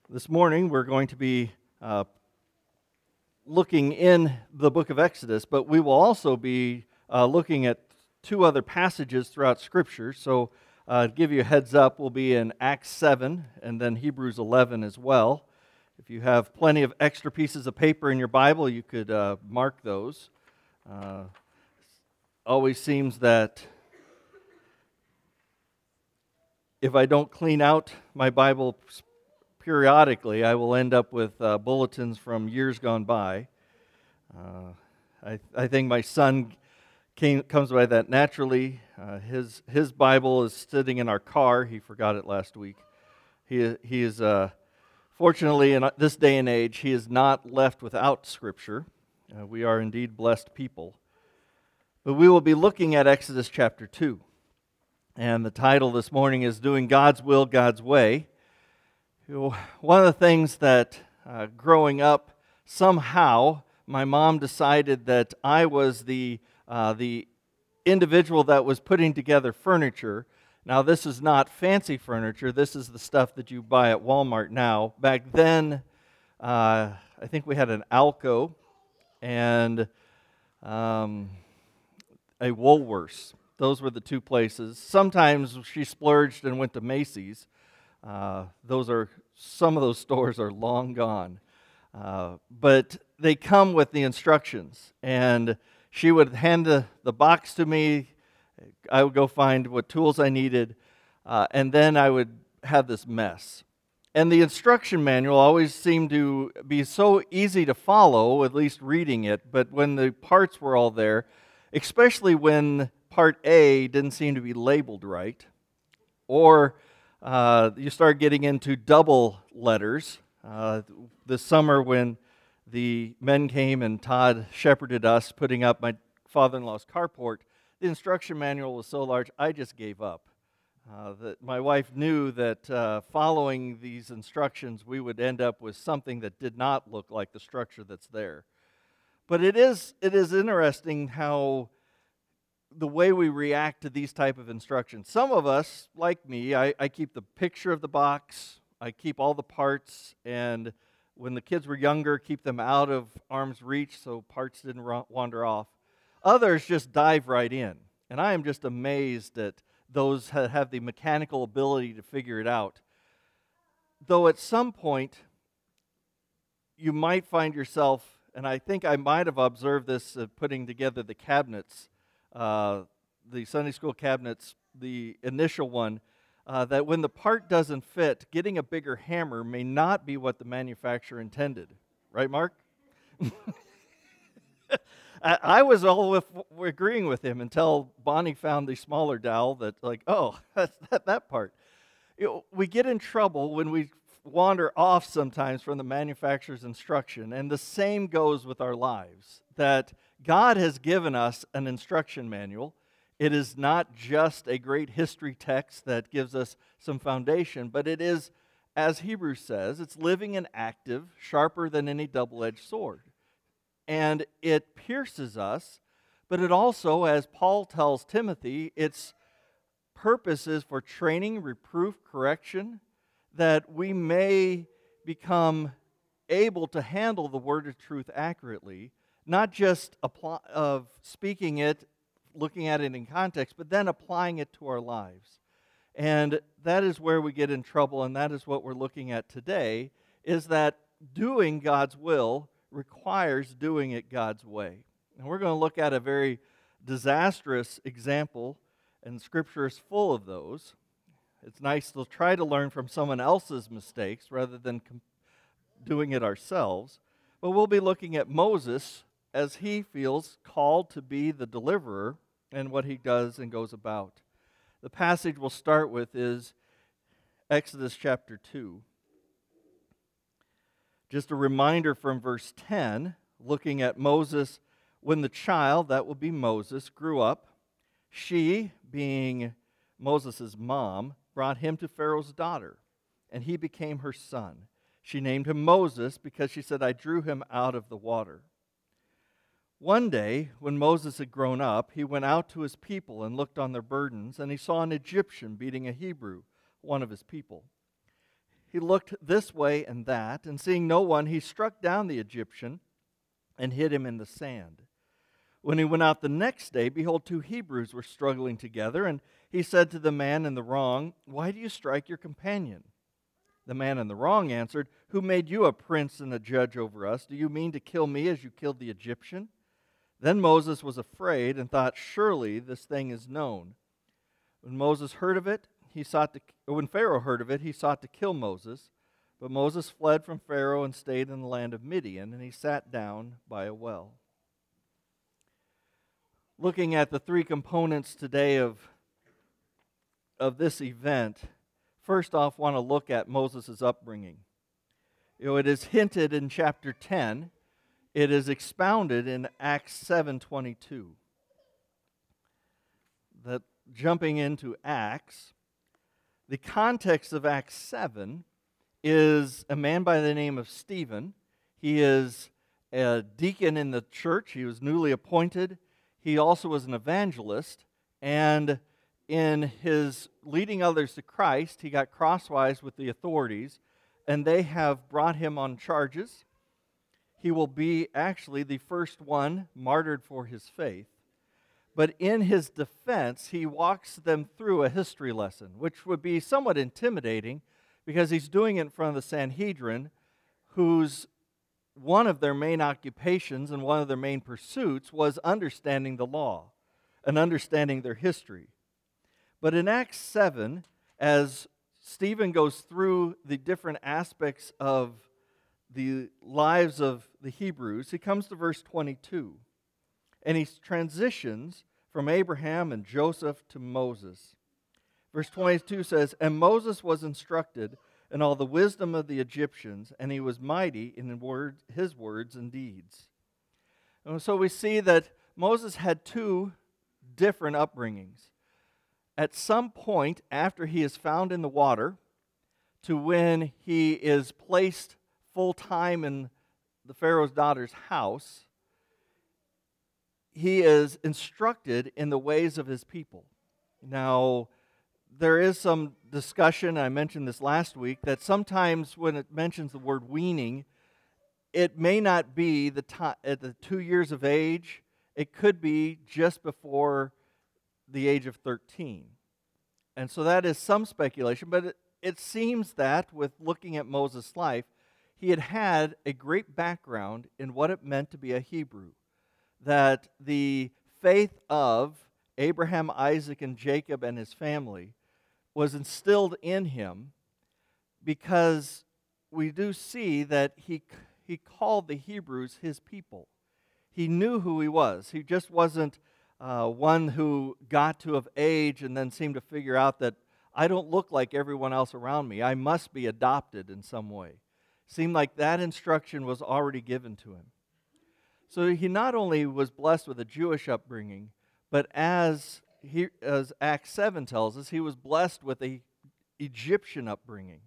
This morning we're going to be looking in the book of Exodus, but we will also be looking at two other passages throughout Scripture. So to give you a heads up, we'll be in Acts 7 and then Hebrews 11 as well. If you have plenty of extra pieces of paper in your Bible, you could mark those. Always seems that if I don't clean out my Bible periodically, I will end up with bulletins from years gone by. I think my son comes by that naturally. His Bible is sitting in our car. He forgot it last week. He is fortunately in this day and age, he is not left without Scripture. We are indeed blessed people. But we will be looking at Exodus chapter 2. And the title this morning is Doing God's Will, God's Way. One of the things that growing up, somehow my mom decided that I was the individual that was putting together furniture. Now, this is not fancy furniture. This is the stuff that you buy at Walmart now. Back then, I think we had an Alco and a Woolworths. Those were the two places. Sometimes she splurged and went to Macy's. Some of those stores are long gone. But they come with the instructions. And she would hand the box to me. I would go find what tools I needed. And then I would have this mess. And the instruction manual always seemed to be so easy to follow, at least reading it. But when the parts were all there, especially when Part A didn't seem to be labeled right, or you start getting into double letters. This summer when the men came and Todd shepherded us putting up my father-in-law's carport, the instruction manual was so large I just gave up. That my wife knew that following these instructions we would end up with something that did not look like the structure that's there. But it is interesting how the way we react to these type of instructions. Some of us, like me, I keep the picture of the box, I keep all the parts, and when the kids were younger, keep them out of arm's reach so parts didn't wander off. Others just dive right in, and I am just amazed at those that have the mechanical ability to figure it out. Though at some point, you might find yourself, and I think I might have observed this putting together the cabinets, the Sunday school cabinets, the initial one, that when the part doesn't fit, getting a bigger hammer may not be what the manufacturer intended. Right, Mark? I was all agreeing with him until Bonnie found the smaller dowel that, that's that part. We get in trouble when we wander off sometimes from the manufacturer's instruction, and the same goes with our lives, that God has given us an instruction manual. It is not just a great history text that gives us some foundation, but it is, as Hebrews says, it's living and active, sharper than any double-edged sword. And it pierces us, but it also, as Paul tells Timothy, its purpose is for training, reproof, correction, that we may become able to handle the word of truth accurately, not just speaking it, looking at it in context, but then applying it to our lives. And that is where we get in trouble, and that is what we're looking at today, is that doing God's will requires doing it God's way. And we're going to look at a very disastrous example, and Scripture is full of those. It's nice to try to learn from someone else's mistakes rather than doing it ourselves. But we'll be looking at Moses as he feels called to be the deliverer and what he does and goes about. The passage we'll start with is Exodus chapter 2. Just a reminder from verse 10, looking at Moses, when the child, that will be Moses, grew up, she, being Moses' mom, brought him to Pharaoh's daughter, and he became her son. She named him Moses because she said, I drew him out of the water. One day, when Moses had grown up, he went out to his people and looked on their burdens, and he saw an Egyptian beating a Hebrew, one of his people. he looked this way and that, and seeing no one, he struck down the Egyptian and hid him in the sand. When he went out the next day, behold, two Hebrews were struggling together, and he said to the man in the wrong, "Why do you strike your companion?" The man in the wrong answered, "Who made you a prince and a judge over us? Do you mean to kill me as you killed the Egyptian?" Then Moses was afraid and thought, "Surely this thing is known." When Pharaoh heard of it, he sought to kill Moses. But Moses fled from Pharaoh and stayed in the land of Midian, and he sat down by a well. Looking at the three components today of this event, first off, want to look at Moses' upbringing. It is hinted in chapter 10. It is expounded in Acts 7:22. That jumping into Acts, the context of Acts 7 is a man by the name of Stephen. He is a deacon in the church. He was newly appointed. He also was an evangelist, and in his leading others to Christ, he got crosswise with the authorities, and they have brought him on charges. He will be actually the first one martyred for his faith. But in his defense, he walks them through a history lesson, which would be somewhat intimidating because he's doing it in front of the Sanhedrin, whose one of their main occupations and one of their main pursuits was understanding the law and understanding their history. But in Acts 7, as Stephen goes through the different aspects of the lives of the Hebrews, he comes to verse 22. And he transitions from Abraham and Joseph to Moses. Verse 22 says, "And Moses was instructed in all the wisdom of the Egyptians, and he was mighty in his words and deeds." And so we see that Moses had two different upbringings. At some point after he is found in the water to when he is placed full-time in the Pharaoh's daughter's house, he is instructed in the ways of his people. Now, there is some discussion, I mentioned this last week, that sometimes when it mentions the word weaning, it may not be at the 2 years of age. It could be just before the age of 13. And so that is some speculation, but it seems that with looking at Moses' life, he had had a great background in what it meant to be a Hebrew. That the faith of Abraham, Isaac, and Jacob and his family was instilled in him, because we do see that he called the Hebrews his people. He knew who he was. He just wasn't one who got to of age and then seemed to figure out that I don't look like everyone else around me. I must be adopted in some way. Seemed like that instruction was already given to him. So he not only was blessed with a Jewish upbringing, but as Acts 7 tells us, he was blessed with an Egyptian upbringing.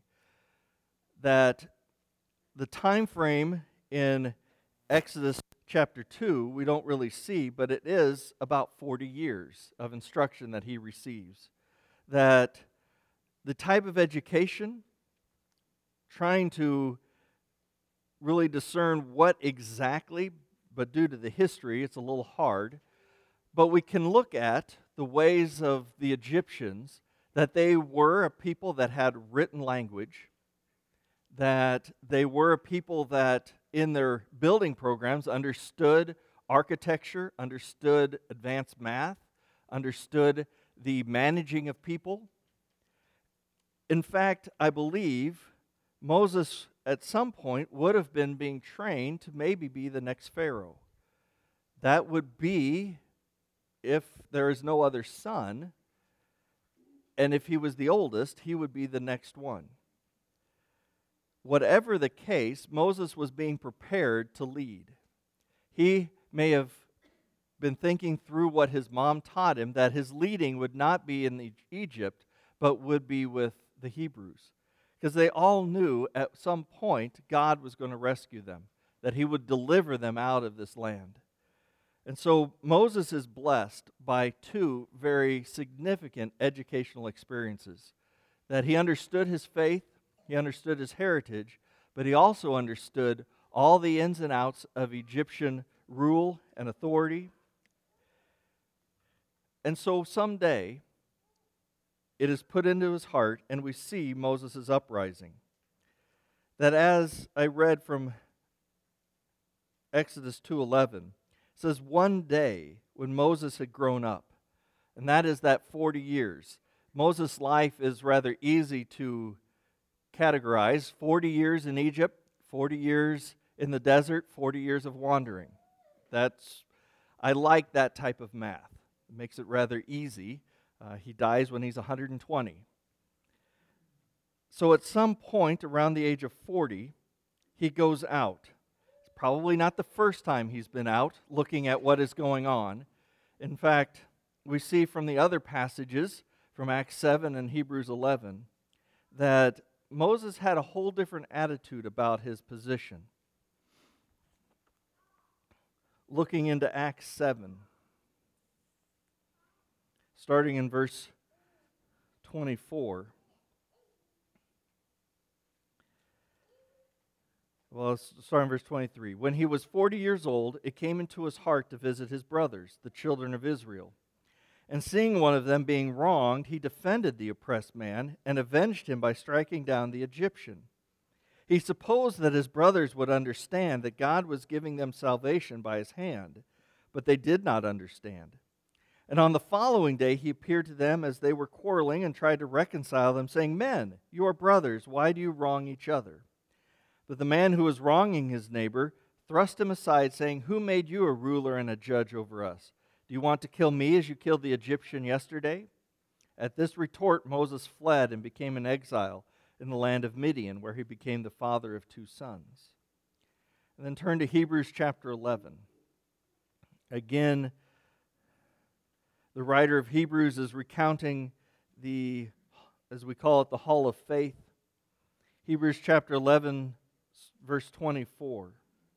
That the time frame in Exodus chapter 2 we don't really see, but it is about 40 years of instruction that he receives. That the type of education, trying to really discern what exactly, but due to the history, it's a little hard. But we can look at the ways of the Egyptians, that they were a people that had written language, that they were a people that in their building programs understood architecture, understood advanced math, understood the managing of people. In fact, I believe Moses at some point would have been being trained to maybe be the next Pharaoh. That would be if there is no other son, and if he was the oldest, he would be the next one. Whatever the case, Moses was being prepared to lead. He may have been thinking through what his mom taught him, that his leading would not be in Egypt, but would be with the Hebrews. Because they all knew at some point God was going to rescue them, that he would deliver them out of this land. And so Moses is blessed by two very significant educational experiences. That he understood his faith, he understood his heritage, but he also understood all the ins and outs of Egyptian rule and authority. And so someday, it is put into his heart, and we see Moses' uprising. That as I read from Exodus 2:11, it says one day when Moses had grown up, and that is that 40 years. Moses' life is rather easy to categorize. 40 years in Egypt, 40 years in the desert, 40 years of wandering. I like that type of math. It makes it rather easy. He dies when he's 120. So at some point around the age of 40, he goes out. It's probably not the first time he's been out looking at what is going on. In fact, we see from the other passages, from Acts 7 and Hebrews 11, that Moses had a whole different attitude about his position. Looking into Acts 7, starting in verse 24. Well, starting in verse 23. When he was 40 years old, it came into his heart to visit his brothers, the children of Israel. And seeing one of them being wronged, he defended the oppressed man and avenged him by striking down the Egyptian. He supposed that his brothers would understand that God was giving them salvation by his hand, but they did not understand. And on the following day he appeared to them as they were quarreling and tried to reconcile them, saying, "Men, you are brothers, why do you wrong each other?" But the man who was wronging his neighbor thrust him aside, saying, "Who made you a ruler and a judge over us? Do you want to kill me as you killed the Egyptian yesterday?" At this retort Moses fled and became an exile in the land of Midian, where he became the father of 2 sons. And then turn to Hebrews chapter 11. Again, the writer of Hebrews is recounting the, as we call it, the hall of faith. Hebrews chapter 11, verse 24.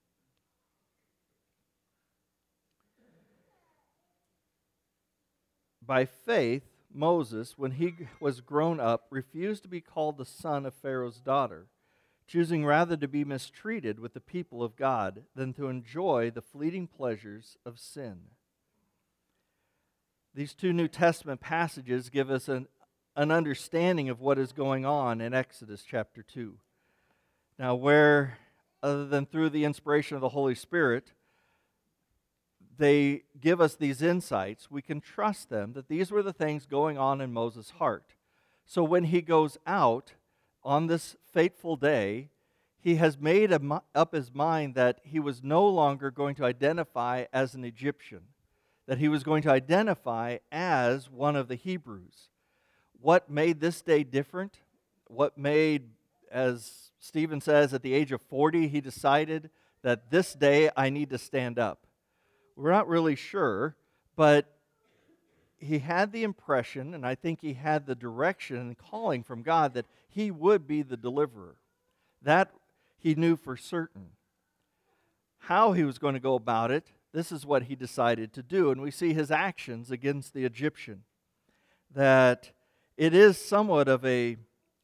By faith, Moses, when he was grown up, refused to be called the son of Pharaoh's daughter, choosing rather to be mistreated with the people of God than to enjoy the fleeting pleasures of sin. These 2 New Testament passages give us an understanding of what is going on in Exodus chapter 2. Now, where, other than through the inspiration of the Holy Spirit, they give us these insights, we can trust them that these were the things going on in Moses' heart. So when he goes out on this fateful day, he has made up his mind that he was no longer going to identify as an Egyptian, that he was going to identify as one of the Hebrews. What made this day different? What made, as Stephen says, at the age of 40, he decided that this day I need to stand up. We're not really sure, but he had the impression, and I think he had the direction and calling from God that he would be the deliverer. That he knew for certain. How he was going to go about it, this is what he decided to do. And we see his actions against the Egyptian. That it is somewhat of a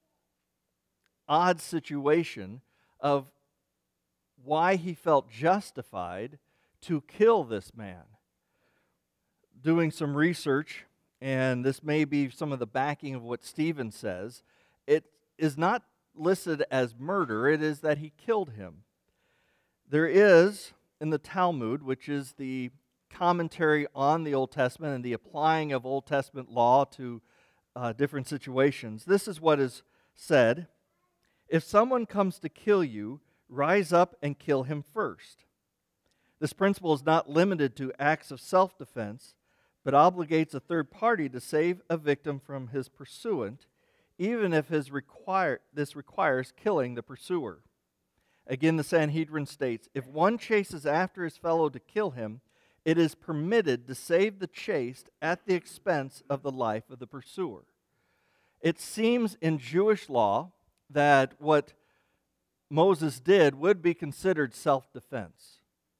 odd situation of why he felt justified to kill this man. Doing some research, and this may be some of the backing of what Stephen says, it is not listed as murder, it is that he killed him. There is, in the Talmud, which is the commentary on the Old Testament and the applying of Old Testament law to different situations, this is what is said: if someone comes to kill you, rise up and kill him first. This principle is not limited to acts of self-defense, but obligates a third party to save a victim from his pursuant, even if this requires killing the pursuer. Again, the Sanhedrin states, if one chases after his fellow to kill him, it is permitted to save the chased at the expense of the life of the pursuer. It seems in Jewish law that what Moses did would be considered self-defense.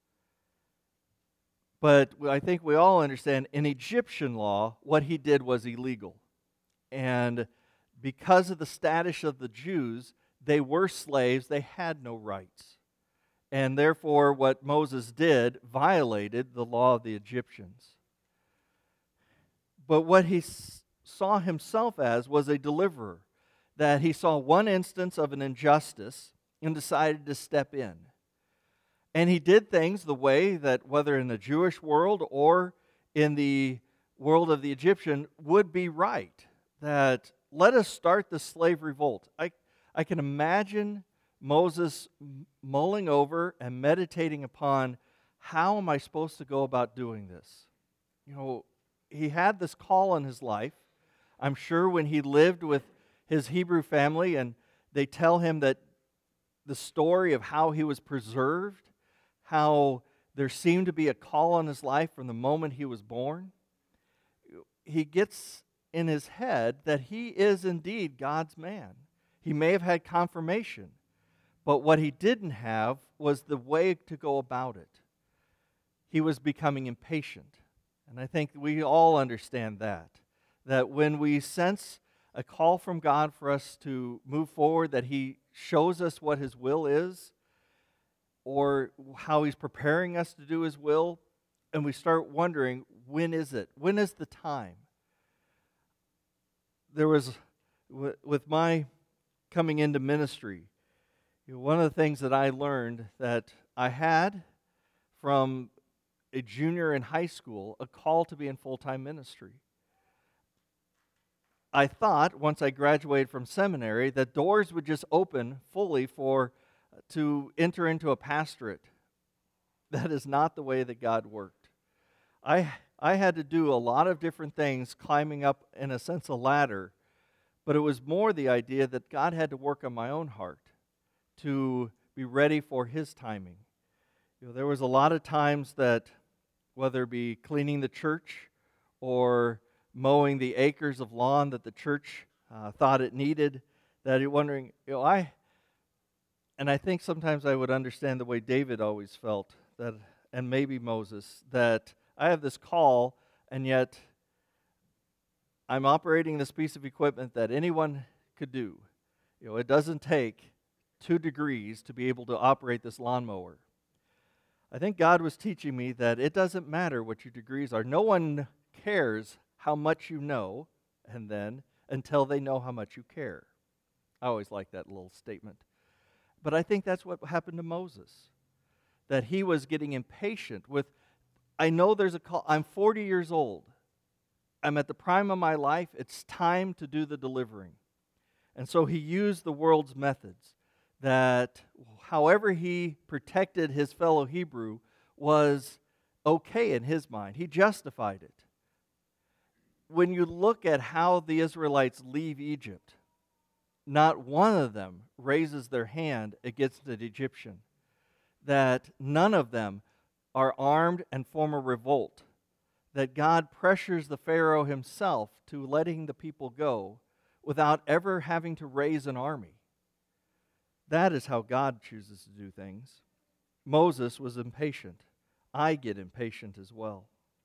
But I think we all understand in Egyptian law, what he did was illegal. And because of the status of the Jews, they were slaves, they had no rights. And therefore, what Moses did violated the law of the Egyptians. But what he saw himself as was a deliverer, that he saw one instance of an injustice and decided to step in. And he did things the way that, whether in the Jewish world or in the world of the Egyptian, would be right. That let us start the slave revolt. I can imagine Moses mulling over and meditating upon, how am I supposed to go about doing this? You know, he had this call in his life. I'm sure when he lived with his Hebrew family and they tell him that the story of how he was preserved, how there seemed to be a call on his life from the moment he was born, he gets in his head that he is indeed God's man. He may have had confirmation, but what he didn't have was the way to go about it. He was becoming impatient. And I think we all understand that when we sense a call from God for us to move forward, that He shows us what His will is, or how He's preparing us to do His will, and we start wondering, when is it? When is the time? There was, with my coming into ministry, one of the things that I learned that I had from a junior in high school, a call to be in full-time ministry. I thought, once I graduated from seminary, that doors would just open fully to enter into a pastorate. That is not the way that God worked. I had to do a lot of different things, climbing up, in a sense, a ladder, but it was more the idea that God had to work on my own heart to be ready for His timing. There was a lot of times that, whether it be cleaning the church or mowing the acres of lawn that the church thought it needed, that you're wondering, and I think sometimes I would understand the way David always felt, that, and maybe Moses, that I have this call, and yet I'm operating this piece of equipment that anyone could do. It doesn't take 2 degrees to be able to operate this lawnmower. I think God was teaching me that it doesn't matter what your degrees are. No one cares how much you know, and then until they know how much you care. I always like that little statement. But I think that's what happened to Moses, that he was getting impatient with, I know there's a call. I'm 40 years old. I'm at the prime of my life. It's time to do the delivering. And so he used the world's methods, that however he protected his fellow Hebrew was okay in his mind. He justified it. When you look at how the Israelites leave Egypt, not one of them raises their hand against the Egyptian. That none of them are armed and form a revolt. That God pressures the Pharaoh himself to letting the people go without ever having to raise an army. That is how God chooses to do things. Moses was impatient. I get impatient as well.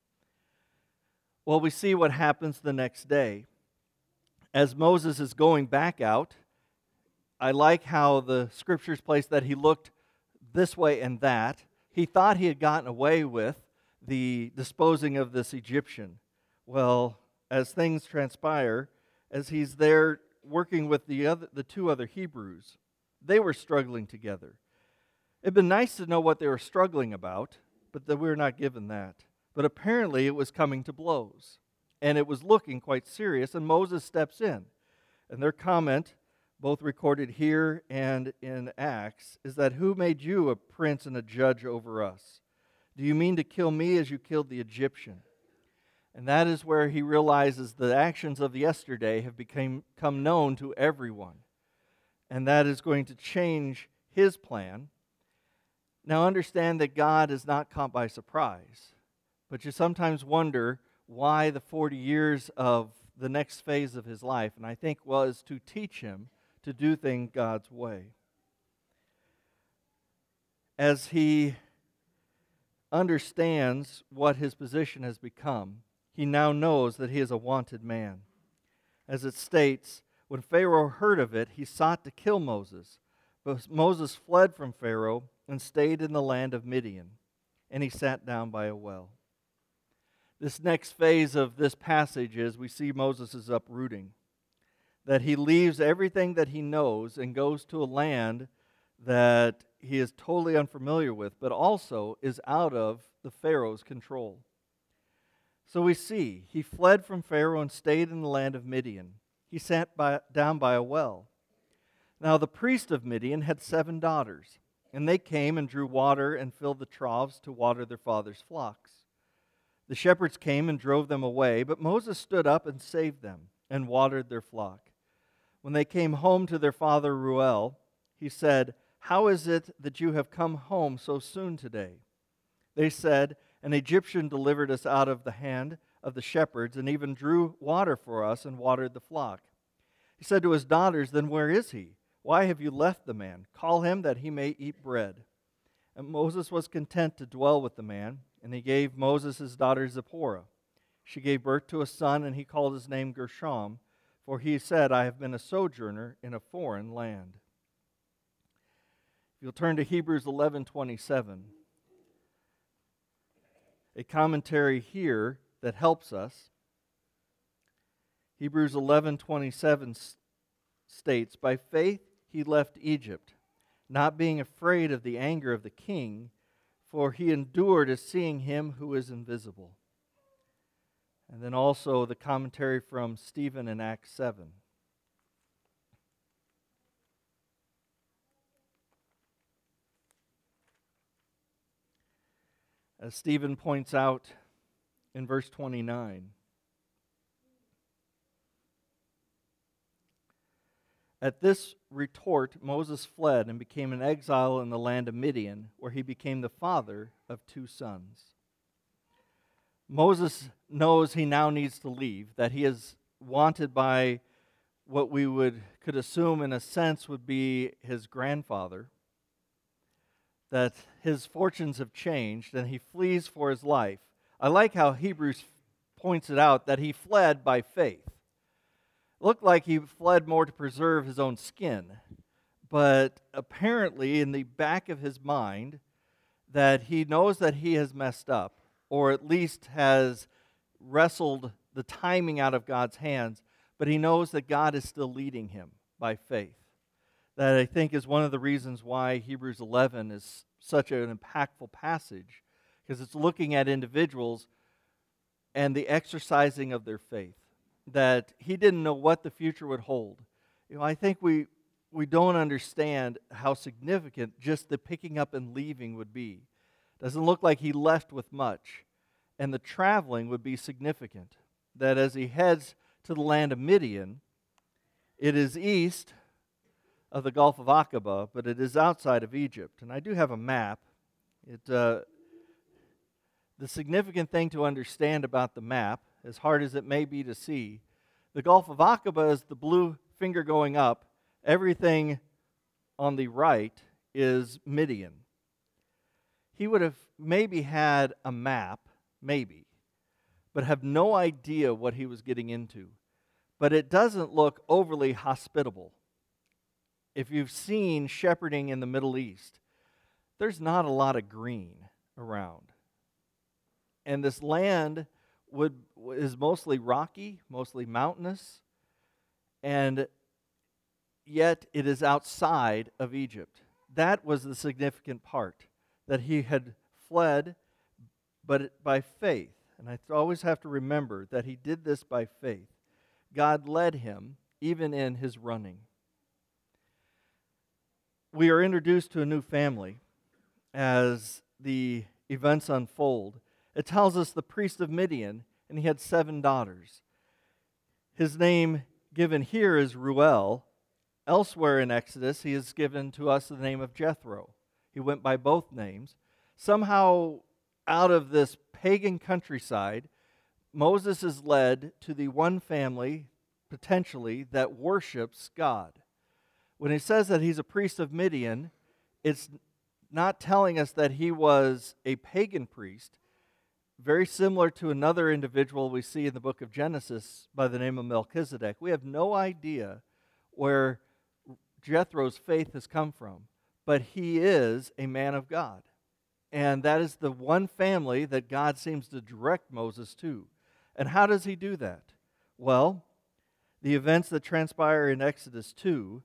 Well, we see what happens the next day. As Moses is going back out, I like how the scriptures place that he looked this way and that. He thought he had gotten away with the disposing of this Egyptian. Well, as things transpire, as he's there working with the 2 other Hebrews, they were struggling together. It'd been nice to know what they were struggling about, but that we're not given that. But apparently it was coming to blows, and it was looking quite serious, and Moses steps in. And their comment, both recorded here and in Acts, is that, who made you a prince and a judge over us? Do you mean to kill me as you killed the Egyptian? And that is where he realizes the actions of yesterday have become known to everyone. And that is going to change his plan. Now understand that God is not caught by surprise. But you sometimes wonder why the 40 years of the next phase of his life, and I think was to teach him to do things God's way. As he understands what his position has become, he now knows that he is a wanted man. As it states, When Pharaoh heard of it, he sought to kill Moses. But Moses fled from Pharaoh and stayed in the land of Midian, and he sat down by a well. This next phase of this passage is we see Moses' uprooting, that he leaves everything that he knows and goes to a land that he is totally unfamiliar with, but also is out of the Pharaoh's control. So we see he fled from Pharaoh and stayed in the land of Midian. He sat down by a well. Now the priest of Midian had 7 daughters, and they came and drew water and filled the troughs to water their father's flocks. The shepherds came and drove them away, but Moses stood up and saved them and watered their flock. When they came home to their father Reuel, he said, "How is it that you have come home so soon today?" They said, "An Egyptian delivered us out of the hand of the shepherds and even drew water for us and watered the flock." He said to his daughters, "Then where is he? Why have you left the man? Call him that he may eat bread." And Moses was content to dwell with the man, and he gave Moses his daughter Zipporah. She gave birth to a son, and he called his name Gershom, for he said, "I have been a sojourner in a foreign land." If you'll turn to Hebrews 11:27, a commentary here that helps us. Hebrews 11:27 states, "By faith he left Egypt, not being afraid of the anger of the king, for he endured as seeing him who is invisible." And then also the commentary from Stephen in Acts 7. As Stephen points out in verse 29, "At this retort, Moses fled and became an exile in the land of Midian, where he became the father of 2 sons. Moses knows he now needs to leave, that he is wanted by what we could assume in a sense would be his grandfather, that his fortunes have changed, and he flees for his life. I like how Hebrews points it out, that he fled by faith. It looked like he fled more to preserve his own skin, but apparently in the back of his mind, that he knows that he has messed up, or at least has wrestled the timing out of God's hands, but he knows that God is still leading him by faith. That I think is one of the reasons why Hebrews 11 is such an impactful passage, because it's looking at individuals and the exercising of their faith. That he didn't know what the future would hold. I think we don't understand how significant just the picking up and leaving would be. Doesn't look like he left with much. And the traveling would be significant. That as he heads to the land of Midian, it is east of the Gulf of Aqaba, but it is outside of Egypt. And I do have a map. The significant thing to understand about the map, as hard as it may be to see, the Gulf of Aqaba is the blue finger going up. Everything on the right is Midian. He would have maybe had a map, maybe, but have no idea what he was getting into. But it doesn't look overly hospitable. If you've seen shepherding in the Middle East, there's not a lot of green around. And this land is mostly rocky, mostly mountainous, and yet it is outside of Egypt. That was the significant part, that he had fled, but by faith. And I always have to remember that he did this by faith. God led him even in his running. We are introduced to a new family as the events unfold. It tells us the priest of Midian, and he had 7 daughters. His name given here is Reuel. Elsewhere in Exodus, he is given to us the name of Jethro. He went by both names. Somehow, out of this pagan countryside, Moses is led to the one family, potentially, that worships God. When he says that he's a priest of Midian, it's not telling us that he was a pagan priest, very similar to another individual we see in the book of Genesis by the name of Melchizedek. We have no idea where Jethro's faith has come from, but he is a man of God. And that is the one family that God seems to direct Moses to. And how does he do that? Well, the events that transpire in Exodus 2,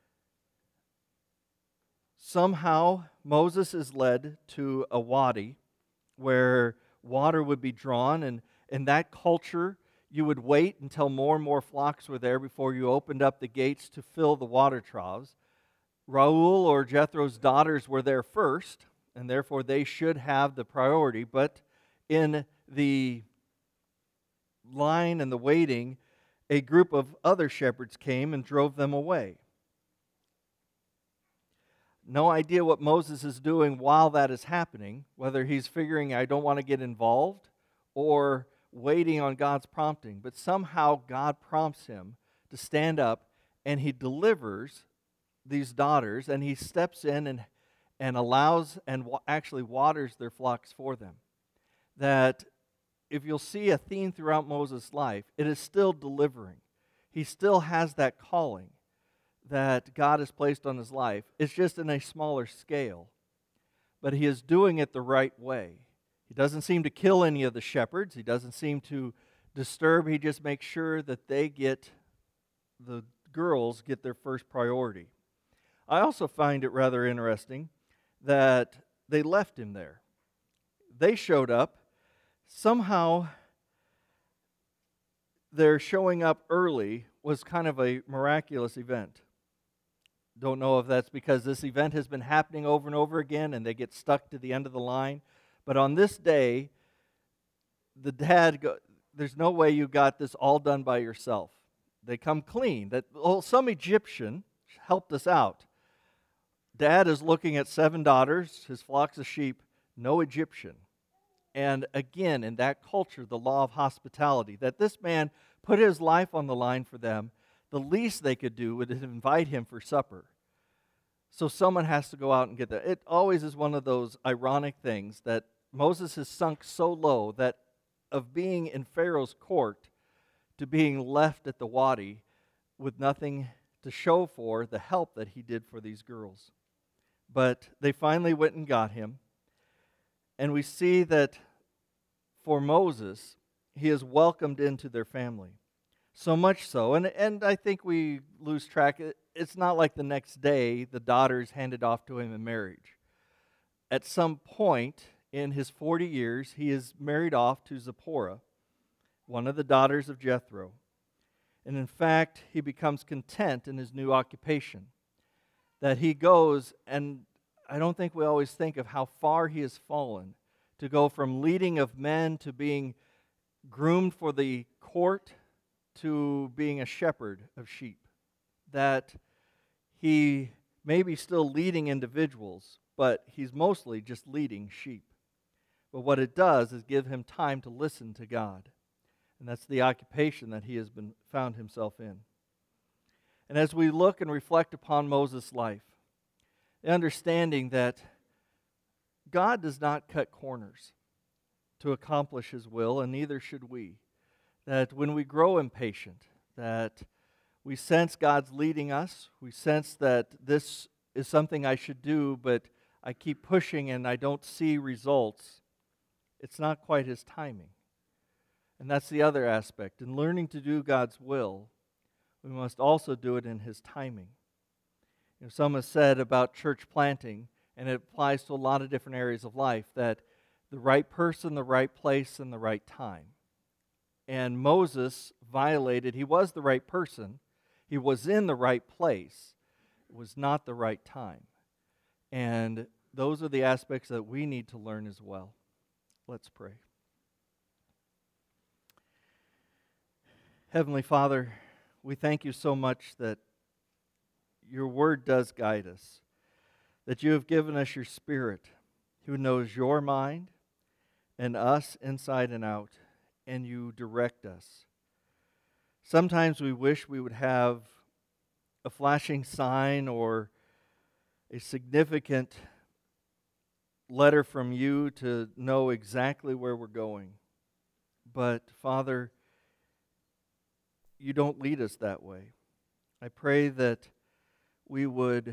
somehow Moses is led to a wadi where water would be drawn, and in that culture, you would wait until more and more flocks were there before you opened up the gates to fill the water troughs. Reuel or Jethro's daughters were there first, and therefore they should have the priority. But in the line and the waiting, a group of other shepherds came and drove them away. No idea what Moses is doing while that is happening, whether he's figuring, I don't want to get involved, or waiting on God's prompting. But somehow God prompts him to stand up, and he delivers these daughters, and he steps in and allows and actually waters their flocks for them. That if you'll see a theme throughout Moses' life, it is still delivering. He still has that calling that God has placed on his life. It's just in a smaller scale. But he is doing it the right way. He doesn't seem to kill any of the shepherds. He doesn't seem to disturb. He just makes sure that the girls get their first priority. I also find it rather interesting that they left him there. They showed up. Somehow, their showing up early was kind of a miraculous event. Don't know if that's because this event has been happening over and over again and they get stuck to the end of the line. But on this day, the dad, there's no way you got this all done by yourself. They come clean. Some Egyptian helped us out. Dad is looking at 7 daughters, his flocks of sheep, no Egyptian. And again, in that culture, the law of hospitality, that this man put his life on the line for them, the least they could do would invite him for supper. So someone has to go out and get that. It always is one of those ironic things that Moses has sunk so low that of being in Pharaoh's court to being left at the wadi with nothing to show for the help that he did for these girls. But they finally went and got him. And we see that for Moses, he is welcomed into their family. So much so, and I think we lose track. It's not like the next day the daughters handed off to him in marriage. At some point in his 40 years, he is married off to Zipporah, one of the daughters of Jethro. And in fact, he becomes content in his new occupation. That he goes, and I don't think we always think of how far he has fallen, to go from leading of men to being groomed for the court to being a shepherd of sheep. That he may be still leading individuals, but he's mostly just leading sheep. But what it does is give him time to listen to God. And that's the occupation that he has found himself in. And as we look and reflect upon Moses' life, the understanding that God does not cut corners to accomplish his will, and neither should we. That when we grow impatient, that we sense God's leading us, we sense that this is something I should do, but I keep pushing and I don't see results, it's not quite his timing. And that's the other aspect. In learning to do God's will, we must also do it in his timing. Some have said about church planting, and it applies to a lot of different areas of life, that the right person, the right place, and the right time. And Moses violated, he was the right person, he was in the right place, it was not the right time. And those are the aspects that we need to learn as well. Let's pray. Heavenly Father, we thank you so much that your word does guide us, that you have given us your Spirit who knows your mind and us inside and out, and you direct us. Sometimes we wish we would have a flashing sign or a significant letter from you to know exactly where we're going. But Father, you don't lead us that way. I pray that we would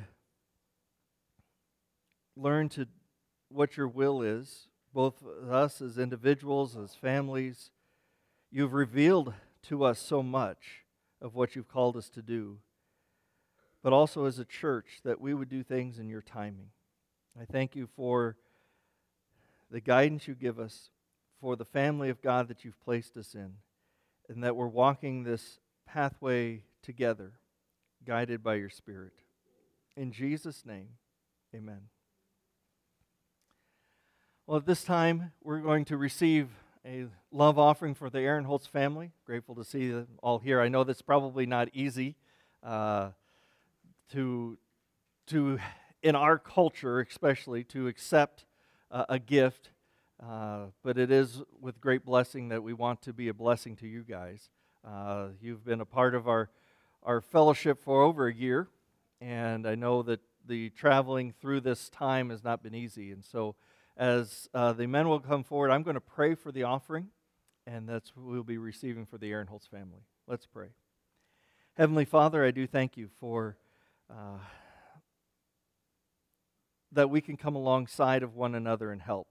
learn to what your will is, both us as individuals, as families. You've revealed to us so much of what you've called us to do, but also as a church, that we would do things in your timing. I thank you for the guidance you give us, for the family of God that you've placed us in, and that we're walking this pathway together, guided by your Spirit. In Jesus' name, amen. Well, at this time, we're going to receive a love offering for the Aaron Holtz family. Grateful to see them all here. I know that's probably not easy to in our culture especially, to accept a gift, but it is with great blessing that we want to be a blessing to you guys. You've been a part of our fellowship for over a year, and I know that the traveling through this time has not been easy, and so as the men will come forward, I'm going to pray for the offering, and that's what we'll be receiving for the Aaron Holtz family. Let's pray. Heavenly Father, I do thank you for that we can come alongside of one another and help.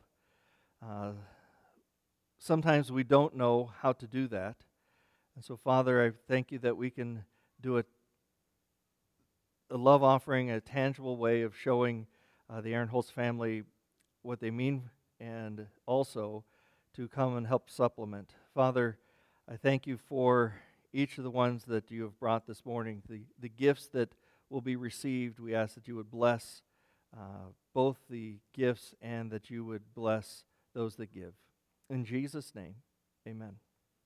Sometimes we don't know how to do that, and so Father, I thank you that we can do a love offering, a tangible way of showing the Aaron Holtz family what they mean, and also to come and help supplement. Father, I thank you for each of the ones that you have brought this morning, the gifts that will be received. We ask that you would bless both the gifts and that you would bless those that give. In Jesus' name, amen.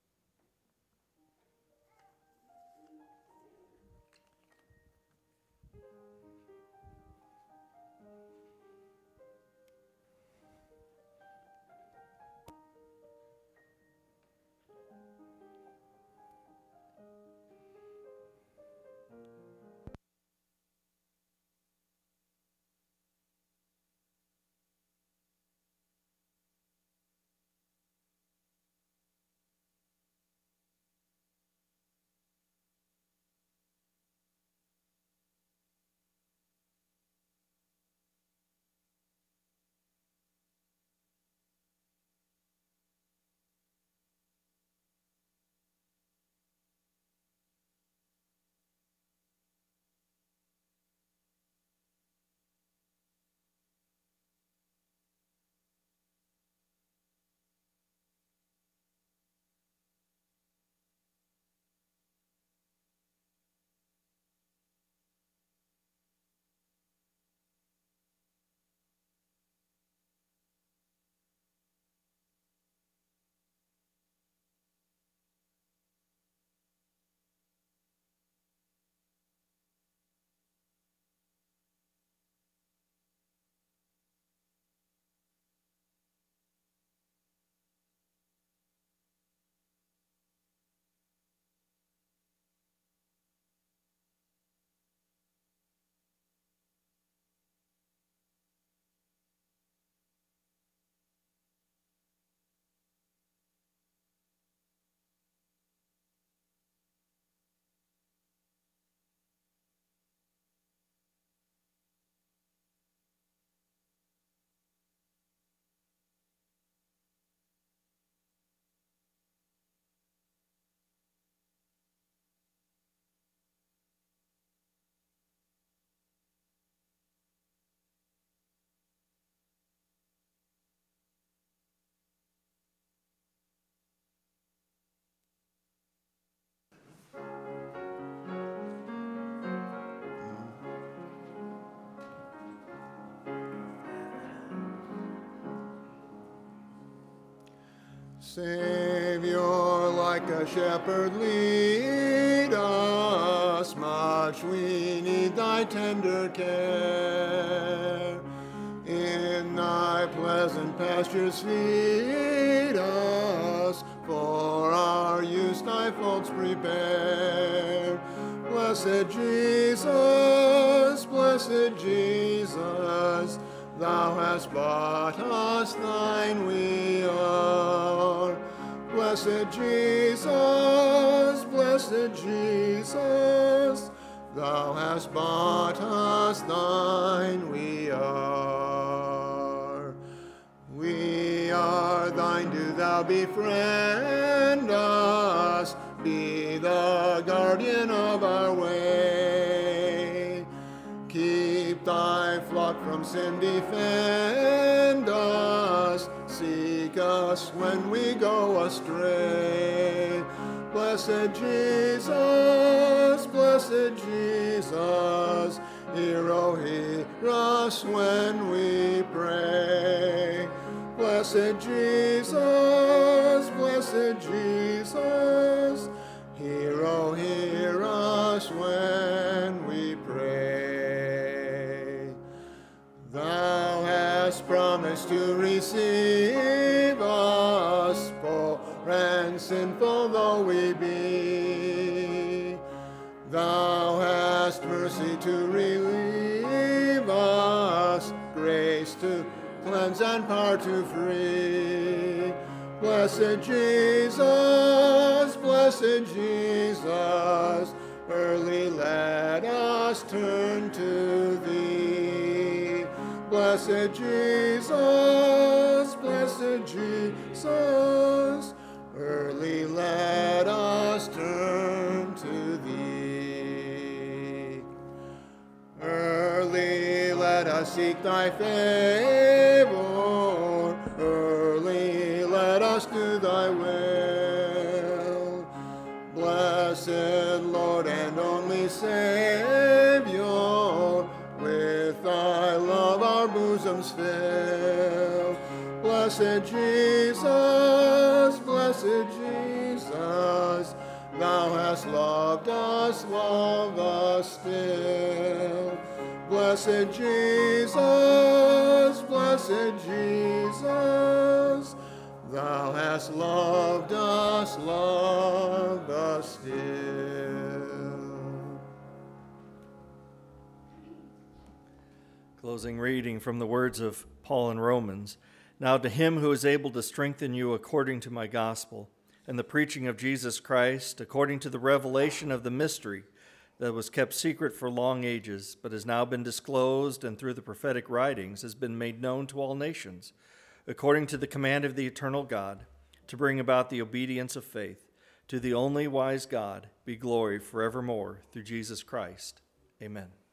Savior, like a shepherd, lead us, much we need thy tender care. In thy pleasant pastures feed us, for our use thy folds prepare. Blessed Jesus, thou hast bought us thine we are. Blessed Jesus, Thou hast bought us, thine we are. We are thine, do thou befriend us, be the guardian of our way. Keep thy flock from sin, defend us, seek us when we go astray. Blessed Jesus, hear, O hear us when we pray. Blessed Jesus, hear, O hear us when we pray. Thou hast promised to receive us, poor and sinful though we be. Thou hast mercy to relieve us, grace to cleanse and power to free. Blessed Jesus, early let us turn to thee. Blessed Jesus, early let us turn to thee. Early let us seek thy favor, early let us do thy will. Blessed Lord and only Savior, with thy love our bosoms fill. Blessed Jesus, thou hast loved us, love us still. Blessed Jesus, thou hast loved us, love us still. Closing reading from the words of Paul in Romans. Now to him who is able to strengthen you according to my gospel and the preaching of Jesus Christ, according to the revelation of the mystery that was kept secret for long ages, but has now been disclosed and through the prophetic writings has been made known to all nations, according to the command of the eternal God, to bring about the obedience of faith. To the only wise God be glory forevermore through Jesus Christ. Amen.